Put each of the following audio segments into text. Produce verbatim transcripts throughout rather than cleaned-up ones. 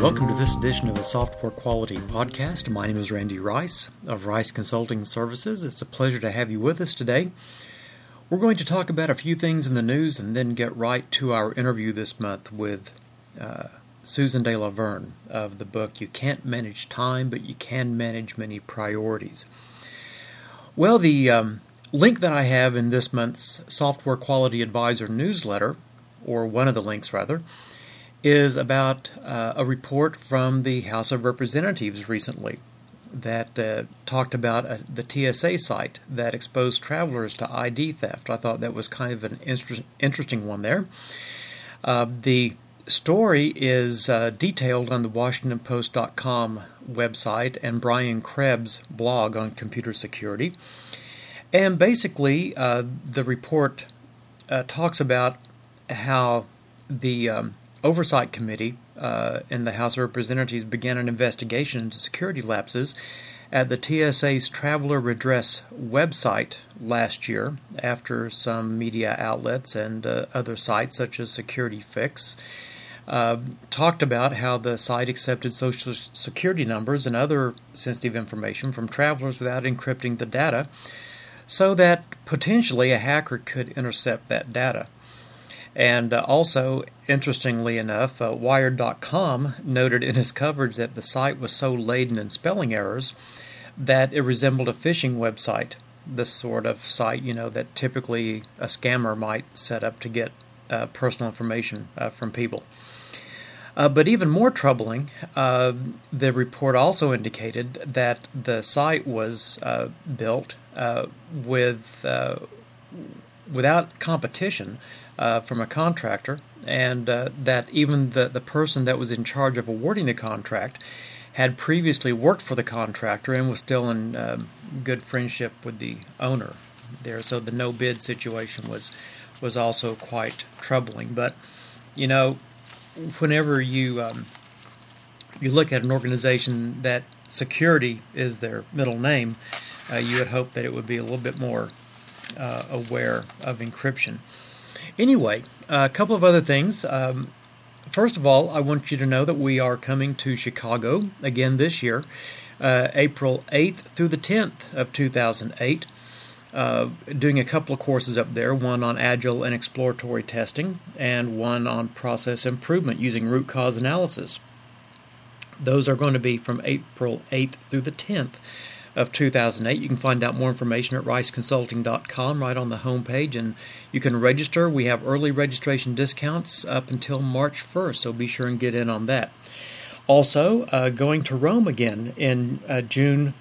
Welcome to this edition of the Software Quality Podcast. My name is Randy Rice of Rice Consulting Services. It's a pleasure to have you with us today. We're going to talk about a few things in the news and then get right to our interview this month with uh, Susan De La Verne of the book You Can't Manage Time, but You Can Manage Many Priorities. Well, the um, link that I have in this month's Software Quality Advisor newsletter, or one of the links rather, is about uh, a report from the House of Representatives recently that uh, talked about uh, the T S A site that exposed travelers to I D theft. I thought that was kind of an inter- interesting one there. Uh, the story is uh, detailed on the Washington Post dot com website and Brian Krebs' blog on computer security. And basically, uh, the report uh, talks about how the um, Oversight Committee uh, in the House of Representatives began an investigation into security lapses at the T S A's Traveler Redress website last year after some media outlets and uh, other sites such as Security Fix uh, talked about how the site accepted social security numbers and other sensitive information from travelers without encrypting the data so that potentially a hacker could intercept that data. And uh, also, interestingly enough, uh, Wired dot com noted in its coverage that the site was so laden in spelling errors that it resembled a phishing website, the sort of site, you know, that typically a scammer might set up to get uh, personal information uh, from people. Uh, but even more troubling, uh, the report also indicated that the site was uh, built uh, with uh, without competition Uh, from a contractor, and uh, that even the, the person that was in charge of awarding the contract had previously worked for the contractor and was still in um, good friendship with the owner there. So the no-bid situation was was also quite troubling. But, you know, whenever you um, you look at an organization that security is their middle name, uh, you would hope that it would be a little bit more uh, aware of encryption. Anyway, a couple of other things. Um, first of all, I want you to know that we are coming to Chicago again this year, uh, April eighth through the tenth of two thousand eight, uh, doing a couple of courses up there, one on agile and exploratory testing, and one on process improvement using root cause analysis. Those are going to be from April eighth through the tenth of two thousand eight. You can find out more information at rice consulting dot com right on the homepage, and you can register. We have early registration discounts up until March first, so be sure and get in on that. Also, uh, going to Rome again in uh, June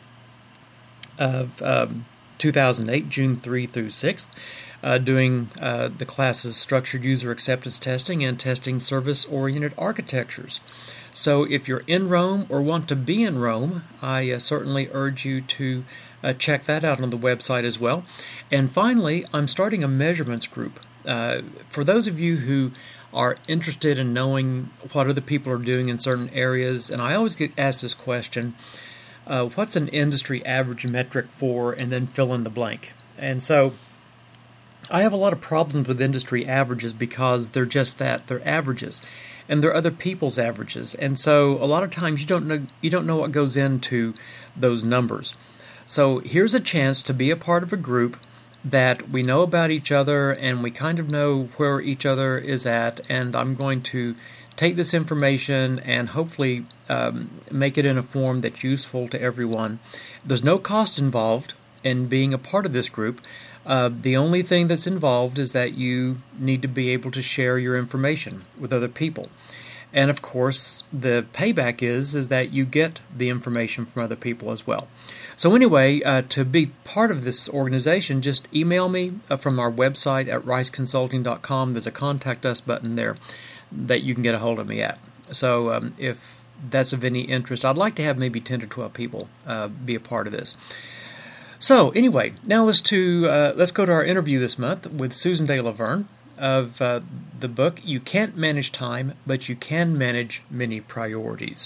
of um, two thousand eight, June third through sixth, uh, doing uh, the classes Structured User Acceptance Testing and Testing Service-Oriented Architectures. So if you're in Rome or want to be in Rome, I uh, certainly urge you to uh, check that out on the website as well. And finally, I'm starting a measurements group. Uh, for those of you who are interested in knowing what other people are doing in certain areas, and I always get asked this question, uh, what's an industry average metric for, and then fill in the blank. And so I have a lot of problems with industry averages because they're just that, they're averages. And they're other people's averages, and so a lot of times you don't know you don't know what goes into those numbers. So here's a chance to be a part of a group that we know about each other and we kind of know where each other is at. And I'm going to take this information and hopefully um, make it in a form that's useful to everyone. There's no cost involved in being a part of this group. Uh, the only thing that's involved is that you need to be able to share your information with other people. And of course, the payback is, is that you get the information from other people as well. So anyway, uh, to be part of this organization, just email me uh, from our website at rice consulting dot com. There's a Contact Us button there that you can get a hold of me at. So um, if that's of any interest, I'd like to have maybe ten to twelve people uh, be a part of this. So anyway, now let's to uh, let's go to our interview this month with Susan De La Verne of uh, the book You Can't Manage Time, but You Can Manage Many Priorities.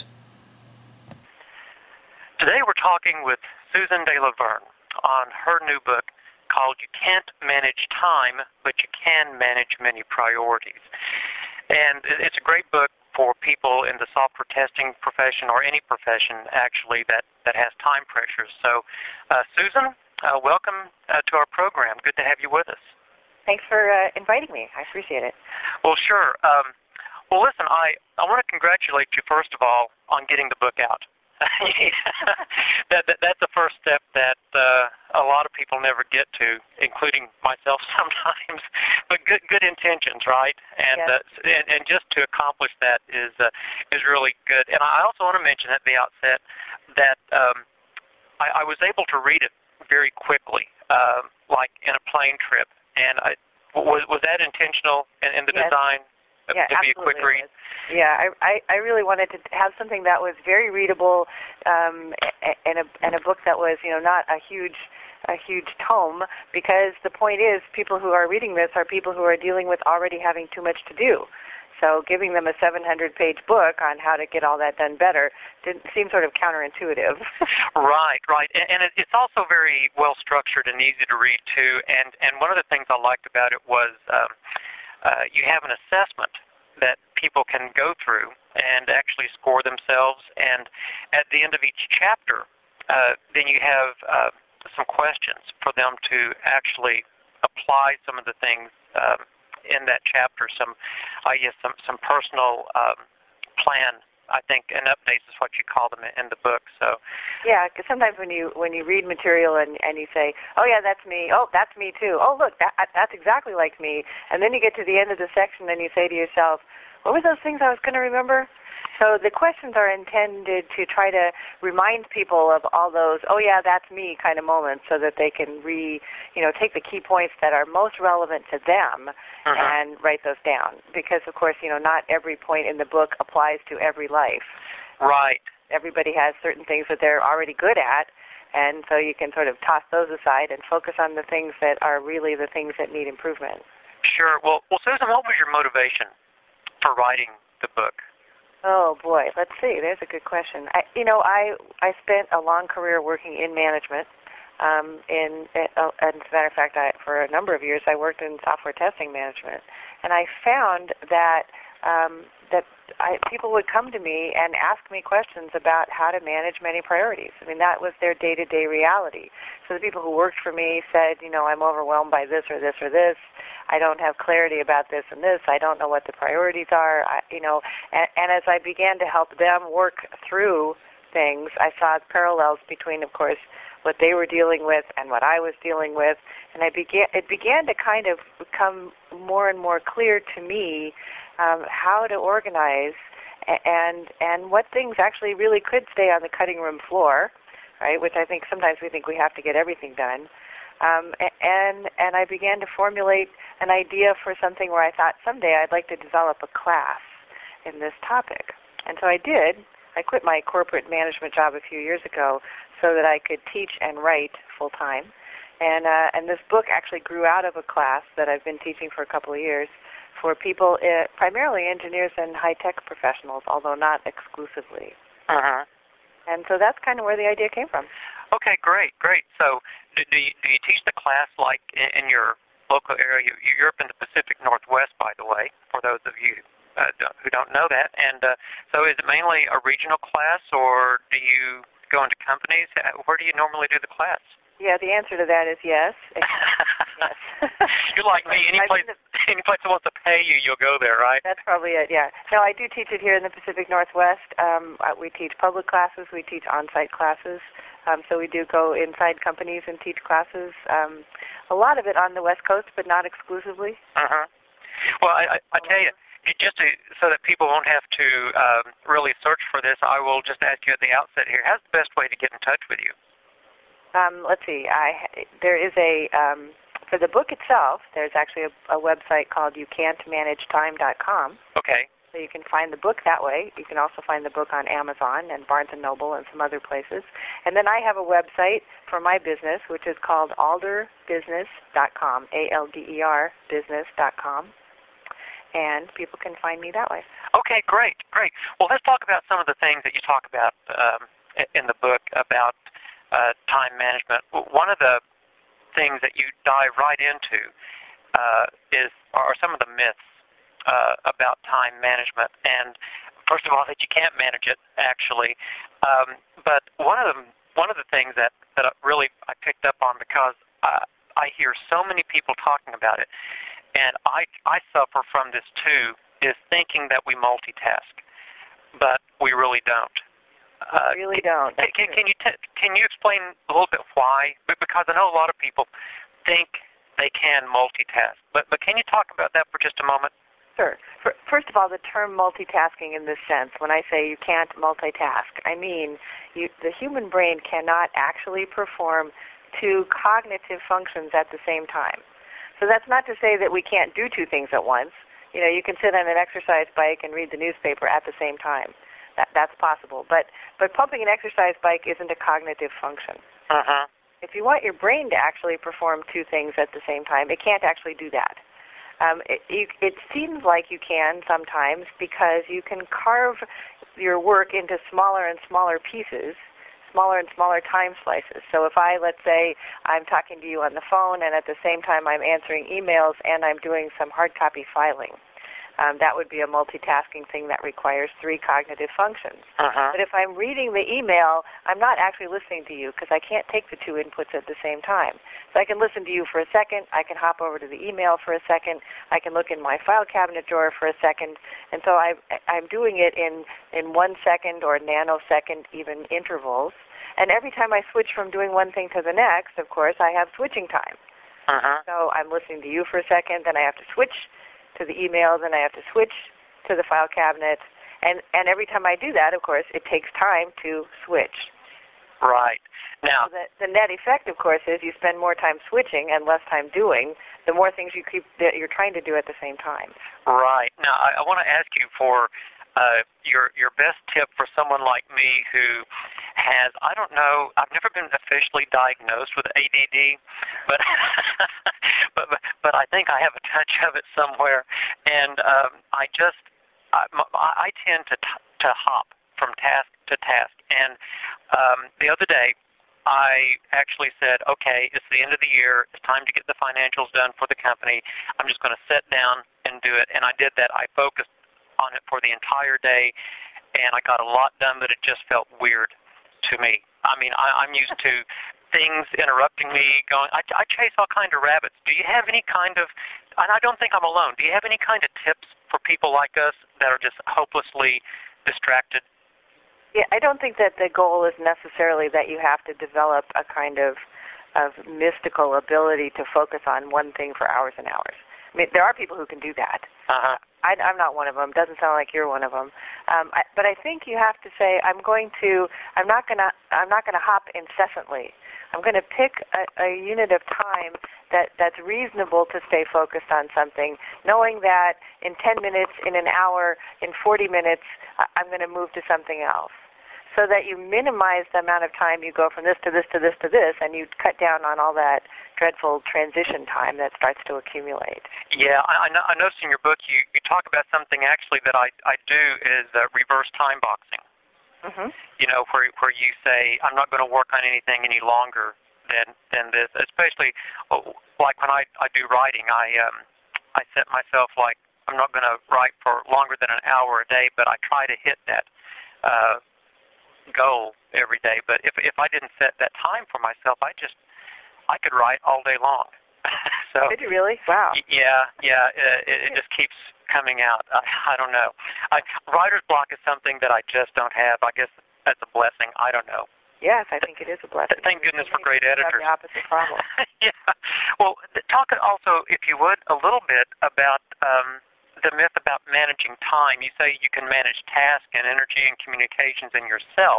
Today we're talking with Susan De La Verne on her new book called You Can't Manage Time, but You Can Manage Many Priorities. And it's a great book for people in the software testing profession or any profession, actually, that, that has time pressures. So, uh, Susan, uh, welcome uh, to our program. Good to have you with us. Thanks for uh, inviting me. I appreciate it. Well, sure. Um, well, listen, I, I want to congratulate you, first of all, on getting the book out. that, that That's the first step that uh, a lot of people never get to, including myself sometimes. But good good intentions, right? And yes. uh, and, and just to accomplish that is uh, is really good. And I also want to mention at the outset that um, I, I was able to read it very quickly, uh, like in a plane trip. And I, was was that intentional in, in the yes. design? Yeah, to be a quick read? Yeah, I, I, I really wanted to have something that was very readable, um, and a and a book that was, you know, not a huge a huge tome, because the point is, people who are reading this are people who are dealing with already having too much to do. So giving them a seven hundred page book on how to get all that done better didn't seem sort of counterintuitive. Right, right. And, and it, it's also very well structured and easy to read, too. And, and one of the things I liked about it was um, uh, you have an assessment that people can go through and actually score themselves. And at the end of each chapter, uh, then you have uh, some questions for them to actually apply some of the things um, in that chapter, some, I guess, some, some personal um, plan, I think, and updates is what you call them in the book. So, yeah, because sometimes when you when you read material and, and you say, oh yeah, that's me. Oh, that's me too. Oh, look, that that's exactly like me. And then you get to the end of the section and you say to yourself, what were those things I was going to remember? So the questions are intended to try to remind people of all those, oh yeah, that's me kind of moments, so that they can re, you know, take the key points that are most relevant to them uh-huh. and write those down. Because of course, you know, not every point in the book applies to every life. Right. Everybody has certain things that they're already good at, and so you can sort of toss those aside and focus on the things that are really the things that need improvement. Sure. Well, well, Susan, what was your motivation for writing the book? Oh boy, let's see. There's a good question. I, you know, I I spent a long career working in management. Um, in, uh, as a matter of fact, I, for a number of years, I worked in software testing management, and I found that um, that I, people would come to me and ask me questions about how to manage many priorities. I mean, that was their day-to-day reality. So the people who worked for me said, you know, I'm overwhelmed by this or this or this. I don't have clarity about this and this. I don't know what the priorities are. I, you know, and, and as I began to help them work through things, I saw parallels between, of course, what they were dealing with and what I was dealing with, and I began. It began to kind of become more and more clear to me um, how to organize and and what things actually really could stay on the cutting room floor, right? Which I think sometimes we think we have to get everything done. Um, and and I began to formulate an idea for something where I thought someday I'd like to develop a class in this topic. And so I did. I quit my corporate management job a few years ago so that I could teach and write full time. And uh, and this book actually grew out of a class that I've been teaching for a couple of years for people, uh, primarily engineers and high-tech professionals, although not exclusively. Uh-huh. And so that's kind of where the idea came from. Okay, great, great. So do, do, you, do you teach the class like in, in your local area? You're up in the Pacific Northwest, by the way, for those of you uh, who don't know that. And uh, so is it mainly a regional class, or do you go into companies? Where do you normally do the class? Yeah, the answer to that is yes. yes. You're like me. Any place, any place that wants to pay you, you'll go there, right? That's probably it, yeah. No, I do teach it here in the Pacific Northwest. Um, we teach public classes. We teach on-site classes. Um, so we do go inside companies and teach classes. Um, a lot of it on the West Coast, but not exclusively. Uh-huh. Well, I, I, I tell you, just to, so that people won't have to um, really search for this, I will just ask you at the outset here, how's the best way to get in touch with you? Um, let's see. I, there is a, um, for the book itself, there's actually a, a website called you can't manage time dot com. Okay. So you can find the book that way. You can also find the book on Amazon and Barnes and Noble and some other places. And then I have a website for my business, which is called alder business dot com, A L D E R business dot com. And people can find me that way. Okay, great, great. Well, let's talk about some of the things that you talk about um, in the book about uh, time management. One of the things that you dive right into uh, is are some of the myths uh, about time management. And first of all, that you can't manage it, actually. Um, but one of them, one of the things that, that really I picked up on, because I, I hear so many people talking about it, and I, I suffer from this too, is thinking that we multitask, but we really don't. Uh, really don't. Can, can, can you t- can you explain a little bit why? Because I know a lot of people think they can multitask, but but can you talk about that for just a moment? Sure. First of all, the term multitasking in this sense, when I say you can't multitask, I mean you, the human brain cannot actually perform two cognitive functions at the same time. So that's not to say that we can't do two things at once. You know, you can sit on an exercise bike and read the newspaper at the same time. That, that's possible. But, but pumping an exercise bike isn't a cognitive function. Uh-huh. If you want your brain to actually perform two things at the same time, it can't actually do that. Um, it, you, it seems like you can sometimes because you can carve your work into smaller and smaller pieces, smaller and smaller time slices. So if I, let's say, I'm talking to you on the phone and at the same time I'm answering emails and I'm doing some hard copy filing, Um, that would be a multitasking thing that requires three cognitive functions. Uh-huh. But if I'm reading the email, I'm not actually listening to you because I can't take the two inputs at the same time. So I can listen to you for a second. I can hop over to the email for a second. I can look in my file cabinet drawer for a second. And so I, I'm doing it in, in one second or nanosecond even intervals. And every time I switch from doing one thing to the next, of course, I have switching time. Uh-huh. So I'm listening to you for a second, then I have to switch to the email, then I have to switch to the file cabinet, and, and every time I do that, of course, it takes time to switch. Right. Now, so the, the net effect, of course, is you spend more time switching and less time doing, the more things you keep that you're trying to do at the same time. Right. Now, I, I want to ask you for uh, your your best tip for someone like me who has, I don't know, I've never been officially diagnosed with A D D, but but but I think I have a touch of it somewhere, and um, I just I, I tend to t- to hop from task to task, and um, the other day I actually said, okay, it's the end of the year, it's time to get the financials done for the company. I'm just going to sit down and do it, and I did that. I focused on it for the entire day, and I got a lot done, but it just felt weird to me. I mean, I, I'm used to things interrupting me, going, I, I chase all kinds of rabbits. Do you have any kind of, and I don't think I'm alone, do you have any kind of tips for people like us that are just hopelessly distracted? Yeah, I don't think that the goal is necessarily that you have to develop a kind of, of mystical ability to focus on one thing for hours and hours. I mean, there are people who can do that. Uh-huh. I, I'm not one of them. Doesn't sound like you're one of them. Um, I, but I think you have to say, I'm going to. I'm not going to. I'm not going to hop incessantly. I'm going to pick a, a unit of time that that's reasonable to stay focused on something, knowing that in ten minutes, in an hour, in forty minutes, I'm going to move to something else, so that you minimize the amount of time you go from this to this to this to this, and you cut down on all that dreadful transition time that starts to accumulate. Yeah, I, I noticed in your book you, you talk about something actually that I, I do is uh, reverse time boxing. Mm-hmm. You know, where where you say, I'm not going to work on anything any longer than than this, especially like when I, I do writing, I um I set myself like, I'm not going to write for longer than an hour a day, but I try to hit that uh, goal every day. But if if I didn't set that time for myself, I just I could write all day long. So did you really? Wow. Yeah, yeah. It, it just keeps coming out. I, I don't know. I, writer's block is something that I just don't have. I guess that's a blessing. I don't know. Yes, I think it is a blessing. Thank goodness for great editors. The opposite problem. Yeah. Well, talk also, if you would, a little bit about um, the myth about managing time. You say you can manage task and energy and communications in yourself.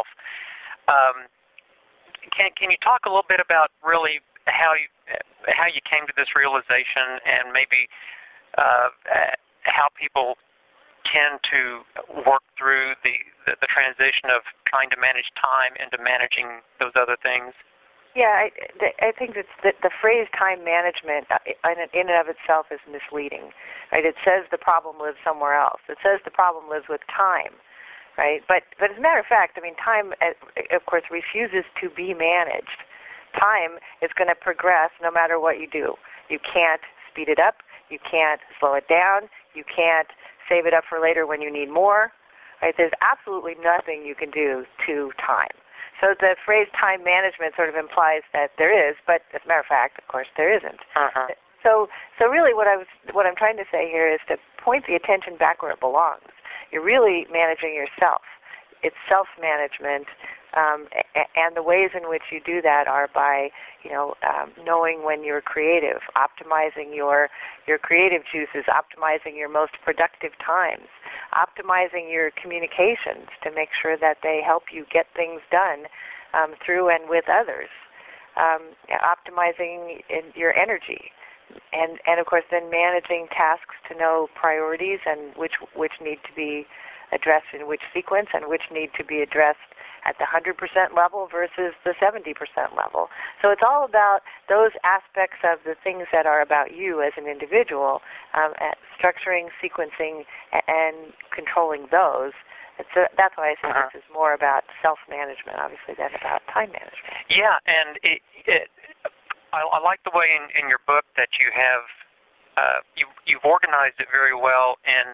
Um, can can you talk a little bit about really how you how you came to this realization, and maybe uh, how people tend to work through the, the, the transition of trying to manage time into managing those other things? Yeah, I, I think that the, the phrase time management in and of itself is misleading. Right? It says the problem lives somewhere else. It says the problem lives with time. Right? But, but as a matter of fact, I mean, time, of course, refuses to be managed. Time is going to progress no matter what you do. You can't speed it up. You can't slow it down. You can't save it up for later when you need more. right? There's absolutely nothing you can do to time. So the phrase time management sort of implies that there is, but as a matter of fact, of course, there isn't. Uh-huh. So, so really, what I was, what I'm trying to say here is to point the attention back where it belongs. You're really managing yourself. It's self-management, um, and the ways in which you do that are by, you know, um, knowing when you're creative, optimizing your your creative juices, optimizing your most productive times, optimizing your communications to make sure that they help you get things done um, through and with others, um, optimizing in your energy. And, and of course, then managing tasks to know priorities and which which need to be addressed in which sequence and which need to be addressed at the one hundred percent level versus the seventy percent level. So it's all about those aspects of the things that are about you as an individual, um, structuring, sequencing, and controlling those. So that's why I say uh-huh. this is more about self-management, obviously, than about time management. Yeah, and it, it I, I like the way in, in your book that you have, uh, you, you've organized it very well in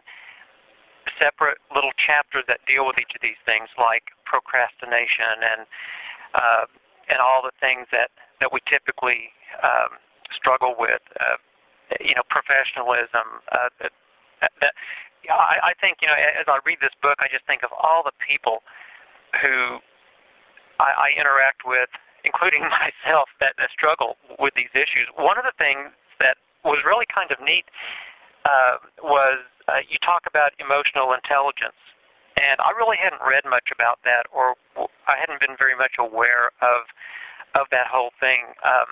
separate little chapters that deal with each of these things, like procrastination and uh, and all the things that, that we typically um, struggle with, uh, you know, professionalism. Uh, that, that, I, I think, you know, as I read this book, I just think of all the people who I, I interact with, including myself, that, that struggle with these issues. One of the things that was really kind of neat uh, was uh, you talk about emotional intelligence, and I really hadn't read much about that, or I hadn't been very much aware of of that whole thing.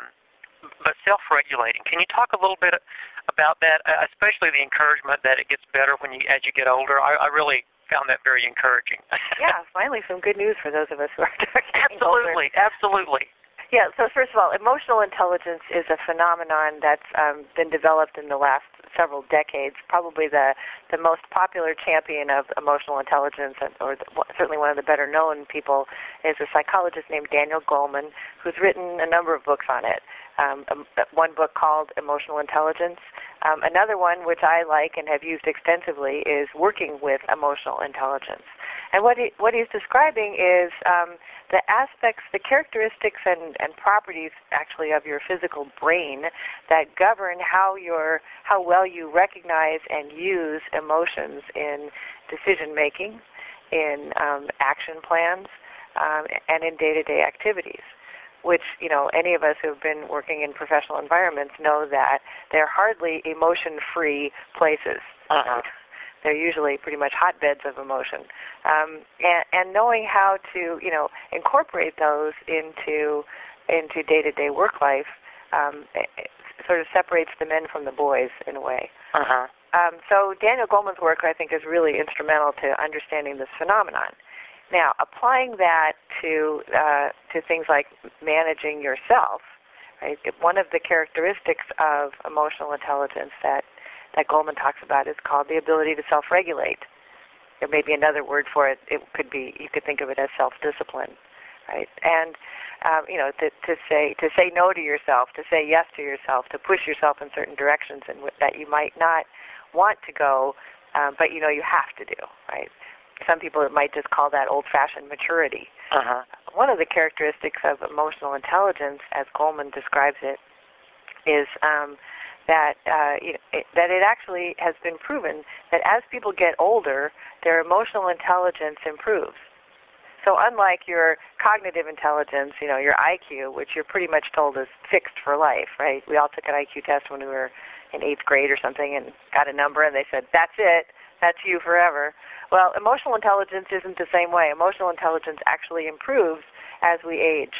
Um, but self-regulating, can you talk a little bit about that, especially the encouragement that it gets better when you as you get older? I, I really found that very encouraging. Yeah, finally some good news for those of us who are getting Absolutely, older. absolutely. Yeah, so first of all, emotional intelligence is a phenomenon that's um, been developed in the last several decades. Probably the, the most popular champion of emotional intelligence, or the, certainly one of the better known people, is a psychologist named Daniel Goleman, who's written a number of books on it. Um, one book called Emotional Intelligence. Um, another one, which I like and have used extensively, is Working with Emotional Intelligence. And what he, what he's describing is um, the aspects, the characteristics and, and properties, actually, of your physical brain that govern how your how well you recognize and use emotions in decision making, in um, action plans, um, and in day-to-day activities. Which, you know, any of us who have been working in professional environments know that they're hardly emotion-free places. Uh-huh. They're usually pretty much hotbeds of emotion. Um, and, and knowing how to, you know, incorporate those into into day-to-day work life um, it, it sort of separates the men from the boys in a way. Uh-huh. Um, so Daniel Goleman's work, I think, is really instrumental to understanding this phenomenon. Now, applying that to uh, to things like managing yourself, right? One of the characteristics of emotional intelligence that, that Goleman talks about is called the ability to self-regulate. There may be another word for it. It could be, you could think of it as self-discipline, right? And um, you know, to, to say to say no to yourself, to say yes to yourself, to push yourself in certain directions in w- that you might not want to go, um, but you know you have to do, right? Some people might just call that old-fashioned maturity. Uh-huh. One of the characteristics of emotional intelligence, as Goleman describes it, is um, that uh, you know, it, that it actually has been proven that as people get older, their emotional intelligence improves. So unlike your cognitive intelligence, you know, your I Q, which you're pretty much told is fixed for life, right? We all took an I Q test when we were in eighth grade or something and got a number, and they said, that's it. That's you forever. Well, emotional intelligence isn't the same way. Emotional intelligence actually improves as we age.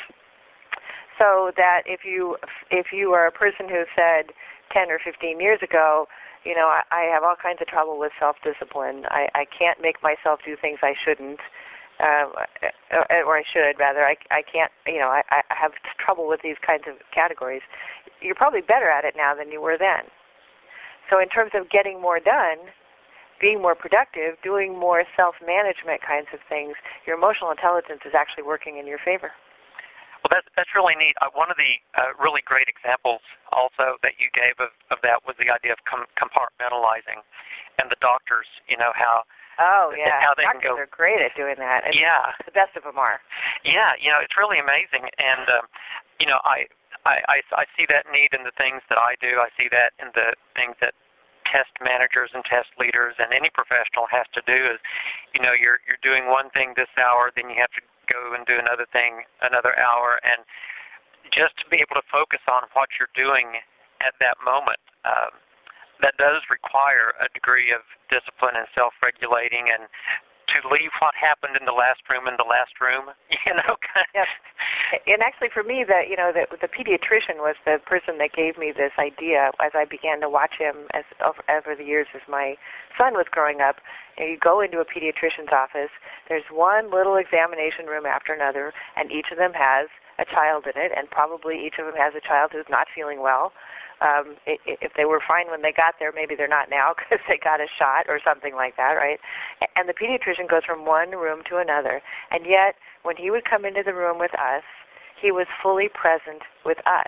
So that if you if you are a person who said ten or fifteen years ago, you know, I, I have all kinds of trouble with self-discipline. I, I can't make myself do things I shouldn't, uh, or I should rather. I, I can't, you know, I, I have trouble with these kinds of categories. You're probably better at it now than you were then. So in terms of getting more done, being more productive, doing more self-management kinds of things, your emotional intelligence is actually working in your favor. Well, that's, that's really neat. Uh, one of the uh, really great examples also that you gave of, of that was the idea of com- compartmentalizing, and the doctors, you know, how Oh, yeah. how they Doctors can go, are great at doing that. And yeah. The best of them are. Yeah, you know, it's really amazing. And, um, you know, I, I, I, I see that need in the things that I do. I see that in the things that test managers and test leaders and any professional has to do is, you know, you're you're doing one thing this hour, then you have to go and do another thing another hour, and just to be able to focus on what you're doing at that moment, um, that does require a degree of discipline and self-regulating, and to leave what happened in the last room in the last room, you know. Yep. And actually, for me, the you know the, the pediatrician was the person that gave me this idea as I began to watch him as over, over the years as my son was growing up. And you go into a pediatrician's office. There's one little examination room after another, and each of them has a child in it, and probably each of them has a child who's not feeling well. Um, if they were fine when they got there, maybe they're not now because they got a shot or something like that, right? And the pediatrician goes from one room to another, and yet when he would come into the room with us, he was fully present with us.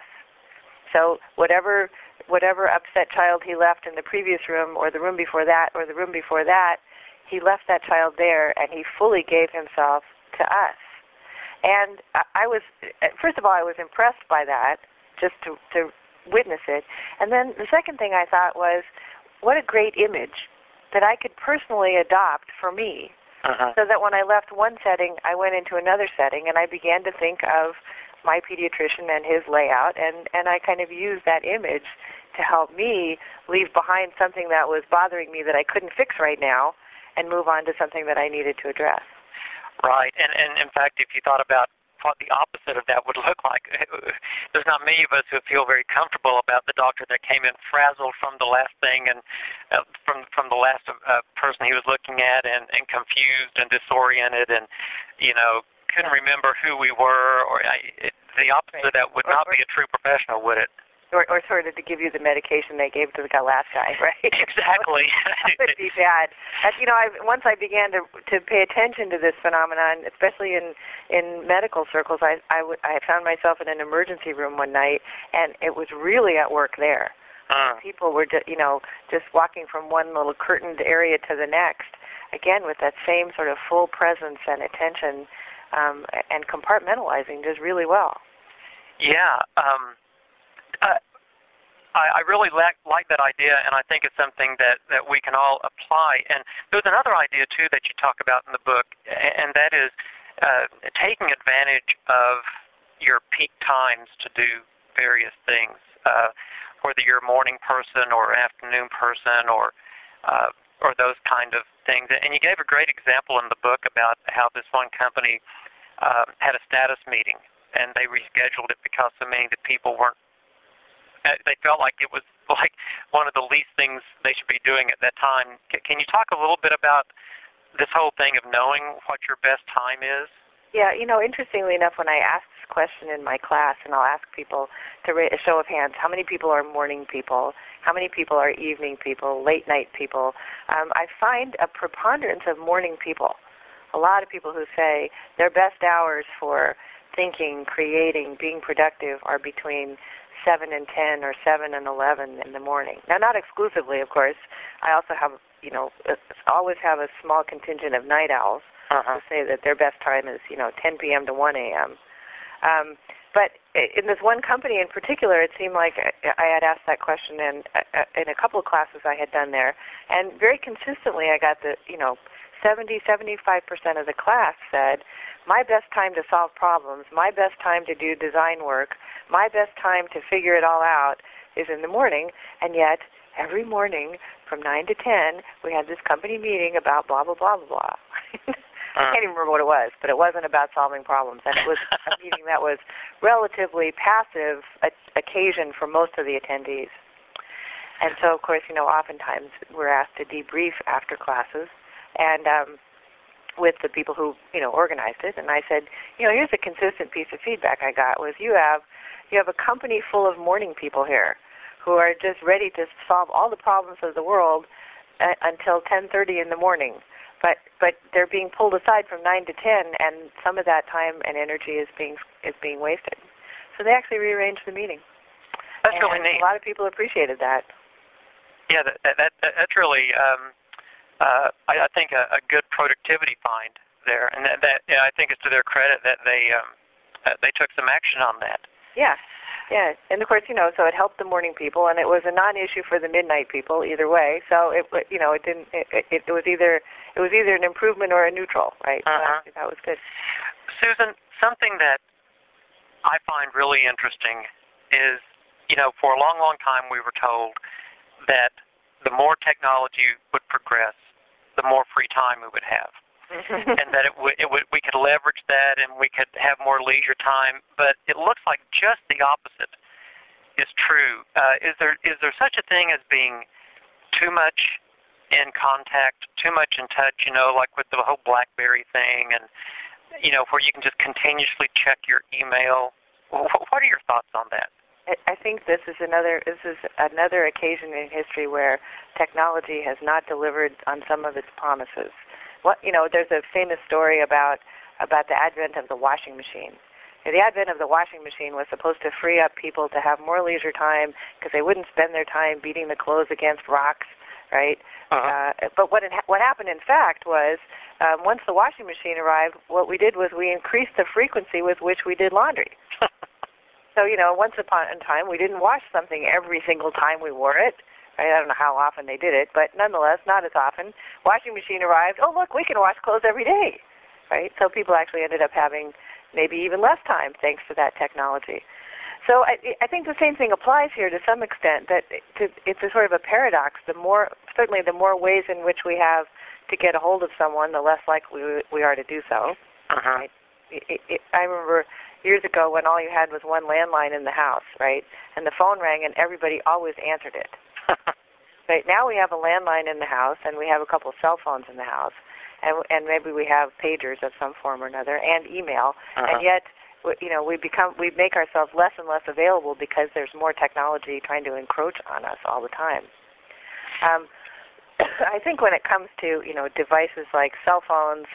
So whatever whatever upset child he left in the previous room or the room before that or the room before that, he left that child there, and he fully gave himself to us. And I was, first of all, I was impressed by that, just to, to witness it. And then the second thing I thought was, what a great image that I could personally adopt for me. Uh-huh. So that when I left one setting, I went into another setting, and I began to think of my pediatrician and his layout, and, and I kind of used that image to help me leave behind something that was bothering me that I couldn't fix right now and move on to something that I needed to address. Right, and, and in fact, if you thought about what the opposite of that would look like, there's not many of us who feel very comfortable about the doctor that came in frazzled from the last thing and uh, from from the last uh, person he was looking at, and, and confused and disoriented, and, you know, couldn't remember who we were, or I, it, the opposite of that would not be a true professional, would it? Or, or sort of to give you the medication they gave to the last guy, right? Exactly. That would be bad. As, you know, I, once I began to to pay attention to this phenomenon, especially in in medical circles, I I, w- I found myself in an emergency room one night, and it was really at work there. Uh. People were, just, you know, just walking from one little curtained area to the next, again with that same sort of full presence and attention, um, and compartmentalizing just really well. Yeah. Um, Uh, I, I really like, like that idea, and I think it's something that, that we can all apply. And there's another idea, too, that you talk about in the book, and that is uh, taking advantage of your peak times to do various things, uh, whether you're a morning person or afternoon person or uh, or those kind of things. And you gave a great example in the book about how this one company uh, had a status meeting, and they rescheduled it because so many of the people weren't they felt like it was like one of the least things they should be doing at that time. Can you talk a little bit about this whole thing of knowing what your best time is? Yeah, you know, interestingly enough, when I ask this question in my class, and I'll ask people to raise a show of hands, how many people are morning people, how many people are evening people, late night people, um, I find a preponderance of morning people. A lot of people who say their best hours for thinking, creating, being productive are between seven and ten or seven and eleven in the morning. Now, not exclusively, of course. I also have, you know, always have a small contingent of night owls uh-huh. who say that their best time is, you know, ten p.m. to one a.m. Um, but in this one company in particular, it seemed like I had asked that question in, in a couple of classes I had done there, and very consistently I got the, you know, seventy, seventy-five percent of the class said, my best time to solve problems, my best time to do design work, my best time to figure it all out is in the morning, and yet every morning from nine to ten, we had this company meeting about blah, blah, blah, blah, blah. I can't even remember what it was, but it wasn't about solving problems, and it was a meeting that was relatively passive a- occasion for most of the attendees. And so, of course, you know, oftentimes we're asked to debrief after classes, and um, with the people who, you know, organized it. And I said, you know, here's a consistent piece of feedback I got was you have you have a company full of morning people here who are just ready to solve all the problems of the world uh, until ten thirty in the morning. but but they're being pulled aside from nine to ten, and some of that time and energy is being is being wasted. So they actually rearranged the meeting. That's and really neat. A lot of people appreciated that. Yeah, that, that, that that's really, um, uh, I, I think, a, a good productivity find there, and that, that yeah, I think it's to their credit that they um, uh, they took some action on that. Yeah, yeah, and of course, you know, so it helped the morning people, and it was a non-issue for the midnight people either way. So it, you know, it didn't. It, it, it was either it was either an improvement or a neutral, right? Uh-huh. So that was good. Susan, something that I find really interesting is, you know, for a long, long time we were told that the more technology would progress, the more free time we would have. and that it would, it would, we could leverage that and we could have more leisure time. But it looks like just the opposite is true. Uh, is there is there such a thing as being too much in contact, too much in touch, you know, like with the whole BlackBerry thing, and, you know, where you can just continuously check your email? What are your thoughts on that? I think this is another this is another occasion in history where technology has not delivered on some of its promises. What you know, there's a famous story about about the advent of the washing machine. The advent of the washing machine was supposed to free up people to have more leisure time because they wouldn't spend their time beating the clothes against rocks, right? Uh-huh. Uh, but what it, what happened, in fact, was um, once the washing machine arrived, what we did was we increased the frequency with which we did laundry. So, you know, once upon a time, we didn't wash something every single time we wore it. Right? I don't know how often they did it, but nonetheless, not as often. Washing machine arrived. Oh, look, we can wash clothes every day. Right? So people actually ended up having maybe even less time thanks to that technology. So I, I think the same thing applies here to some extent, that to, it's a sort of a paradox. The more, certainly the more ways in which we have to get a hold of someone, the less likely we, we are to do so. Uh-huh. Right? It, it, it, I remember years ago when all you had was one landline in the house, right? And the phone rang and everybody always answered it. Right? Now we have a landline in the house and we have a couple of cell phones in the house, and, and maybe we have pagers of some form or another and email, uh-huh. and yet, you know, we become we make ourselves less and less available because there's more technology trying to encroach on us all the time. Um, I think when it comes to, you know, devices like cell phones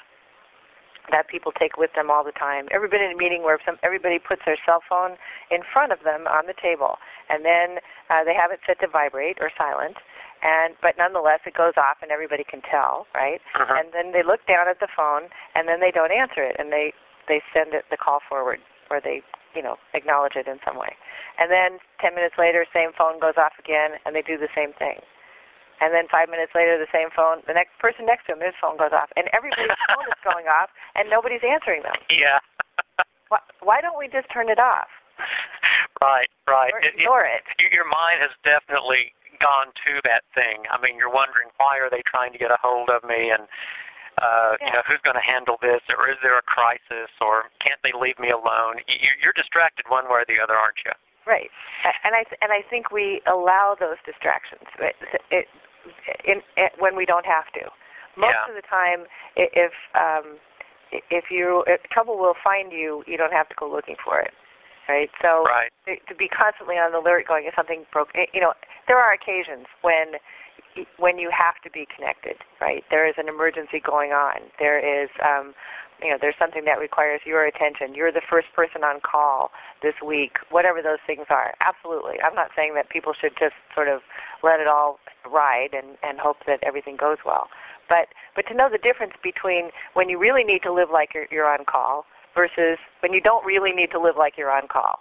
that people take with them all the time. Ever been in a meeting where some, everybody puts their cell phone in front of them on the table, and then uh, they have it set to vibrate or silent, and but nonetheless it goes off and everybody can tell, right? Uh-huh. And then they look down at the phone, and then they don't answer it, and they, they send it, the call forward, or they, you know, acknowledge it in some way. And then ten minutes later, same phone goes off again, and they do the same thing. And then five minutes later, the same phone, the next person next to him, his phone goes off. And everybody's phone is going off, and nobody's answering them. Yeah. why, why don't we just turn it off? Right, right. Or ignore it. it. Your mind has definitely gone to that thing. I mean, you're wondering, why are they trying to get a hold of me? And, uh, yeah. you know, who's going to handle this? Or is there a crisis? Or can't they leave me alone? You're distracted one way or the other, aren't you? Right. And I, and I think we allow those distractions. It, it, In, in, when we don't have to. Most yeah. of the time, if um, if you if trouble will find you, you don't have to go looking for it, right? So right. to, to be constantly on the alert, going if something broke, you know, there are occasions when when you have to be connected, right? There is an emergency going on. There is um, you know, there's something that requires your attention. You're the first person on call this week, whatever those things are. Absolutely. I'm not saying that people should just sort of let it all ride and, and hope that everything goes well. But but to know the difference between when you really need to live like you're, you're on call versus when you don't really need to live like you're on call.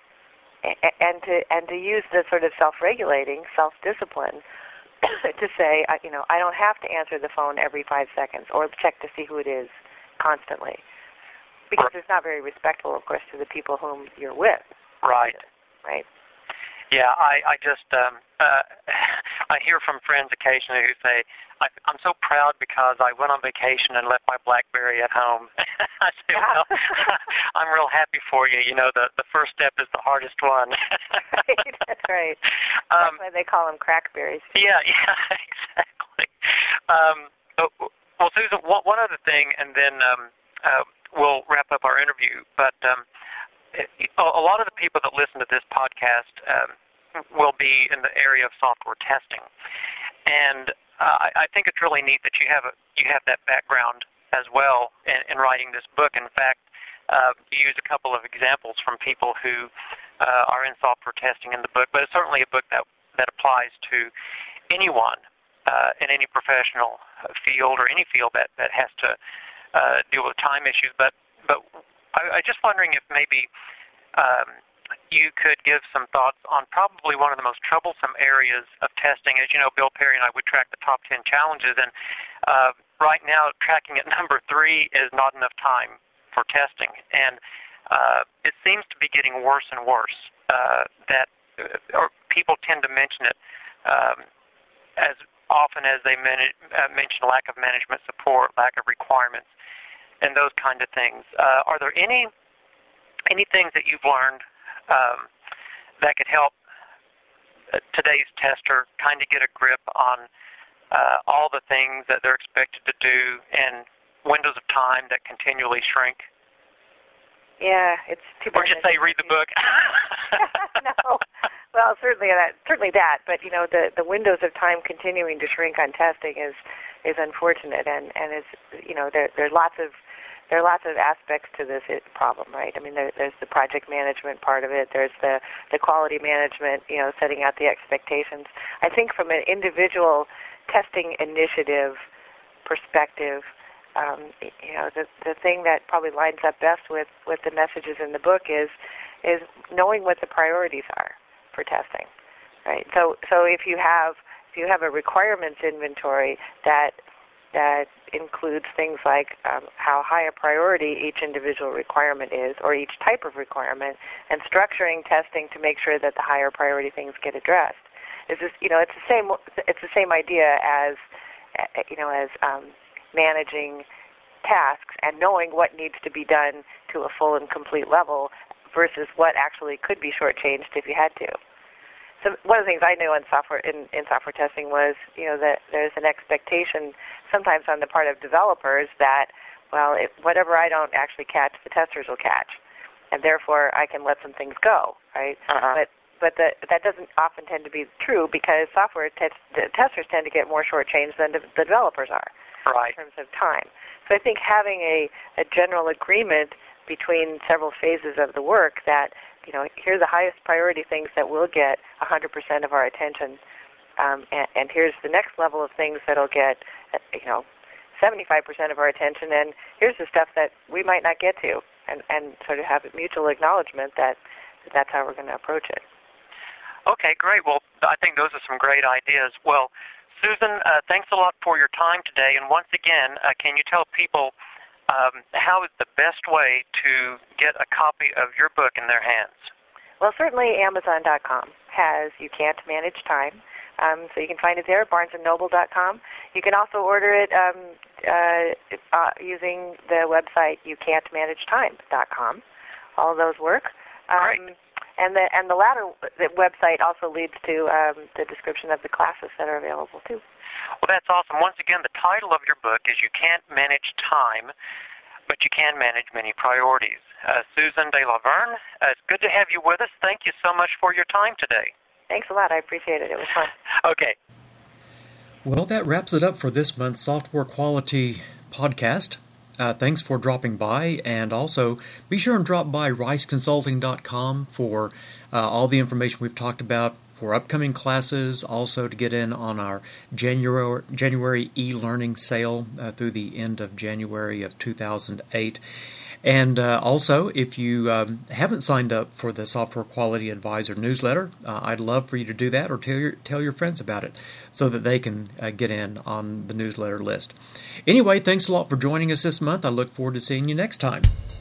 And, and to and to use the sort of self-regulating, self-discipline to say, you know, I don't have to answer the phone every five seconds or check to see who it is constantly, because it's not very respectful, of course, to the people whom you're with. Right. Right. Yeah, I, I just, um, uh, I hear from friends occasionally who say, I, I'm so proud because I went on vacation and left my BlackBerry at home. I say, yeah. well, I'm real happy for you. You know, the, the first step is the hardest one. Right, that's right. Um, that's why they call them crackberries. Yeah, yeah, exactly. Um, oh, well, Susan, one, one other thing, and then um, uh, we'll wrap up our interview. But um, it, a, a lot of the people that listen to this podcast um, will be in the area of software testing. And I, I think it's really neat that you have a, you have that background as well in, in writing this book. In fact, uh, you use a couple of examples from people who uh, are in software testing in the book, but it's certainly a book that that applies to anyone uh, in any professional field or any field that, that has to uh, deal with time issues. But but I, I just wondering if maybe um, you could give some thoughts on probably one of the most troublesome areas of testing. As you know, Bill Perry and I would track the top ten challenges, and uh, right now tracking at number three is not enough time for testing. And uh, it seems to be getting worse and worse. Uh, that uh, or people tend to mention it um, as often as they men- uh, mention lack of management support, lack of requirements, and those kind of things. Uh, are there any any things that you've learned um, that could help today's tester kind of get a grip on uh, all the things that they're expected to do and windows of time that continually shrink? Yeah, it's too bad. Or just say read the book. No, well, certainly that, certainly that. But you know, the the windows of time continuing to shrink on testing is is unfortunate, and and it's you know there there's lots of there are lots of aspects to this problem, right? I mean, there, there's the project management part of it. There's the the quality management, you know, setting out the expectations. I think from an individual testing initiative perspective, Um, you know, the the thing that probably lines up best with, with the messages in the book is is knowing what the priorities are for testing, right? So so if you have if you have a requirements inventory that that includes things like um, how high a priority each individual requirement is, or each type of requirement, and structuring testing to make sure that the higher priority things get addressed, is this, you know, it's the same it's the same idea as you know as um, managing tasks and knowing what needs to be done to a full and complete level versus what actually could be shortchanged if you had to. So one of the things I knew in software in, in software testing was, you know, that there's an expectation sometimes on the part of developers that, well, if, whatever I don't actually catch, the testers will catch, and therefore I can let some things go, right? Uh-huh. But but the, that doesn't often tend to be true because software te- the testers tend to get more shortchanged than the, the developers are. Right. In terms of time. So I think having a, a general agreement between several phases of the work that, you know, here are the highest priority things that will get one hundred percent of our attention, um, and, and here's the next level of things that will get, you know, seventy-five percent of our attention, and here's the stuff that we might not get to, and, and sort of have a mutual acknowledgement that, that that's how we're going to approach it. Okay, great. Well, I think those are some great ideas. Well, Susan, uh, thanks a lot for your time today. And once again, uh, can you tell people um, how is the best way to get a copy of your book in their hands? Well, certainly Amazon dot com has You Can't Manage Time. Um, so you can find it there, Barnes and Noble dot com. You can also order it um, uh, uh, using the website You Can't Manage Time dot com. All of those work. Um, Great. And the and the latter the website also leads to um, the description of the classes that are available too. Well, that's awesome. Once again, the title of your book is You Can't Manage Time, but You Can Manage Many Priorities. Uh, Susan De La Verne, uh, it's good to have you with us. Thank you so much for your time today. Thanks a lot. I appreciate it. It was fun. Okay. Well, that wraps it up for this month's Software Quality Podcast. Uh, thanks for dropping by, and also be sure and drop by rice consulting dot com for uh, all the information we've talked about for upcoming classes, also to get in on our January, January e-learning sale uh, through the end of January of two thousand eight. And uh, also, if you um, haven't signed up for the Software Quality Advisor newsletter, uh, I'd love for you to do that, or tell your, tell your friends about it so that they can uh, get in on the newsletter list. Anyway, thanks a lot for joining us this month. I look forward to seeing you next time.